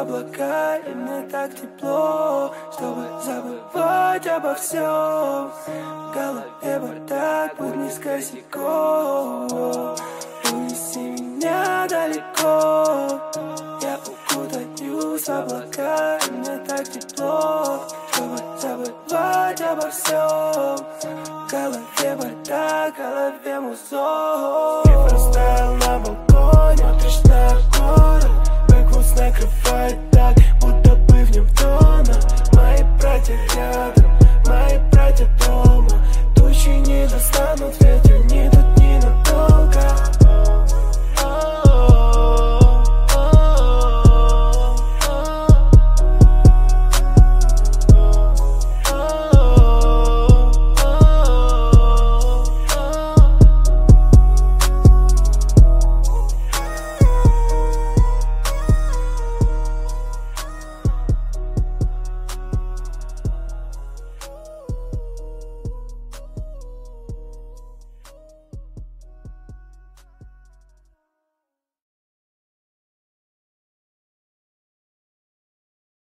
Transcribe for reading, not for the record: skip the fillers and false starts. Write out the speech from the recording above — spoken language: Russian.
облака, и мне так тепло, чтобы забывать обо всем. В голове бардак, будни с косяком. Унеси меня далеко, я укутаюсь в облака, и мне так тепло, чтобы забывать обо всем. В голове бардак, в голове музон. И фристайл на балконе, смотришь на город, бэквуз накрывает так, будто бы в нем тона. Мои братья рядом, мои братья дома, тучи не достанут ветер.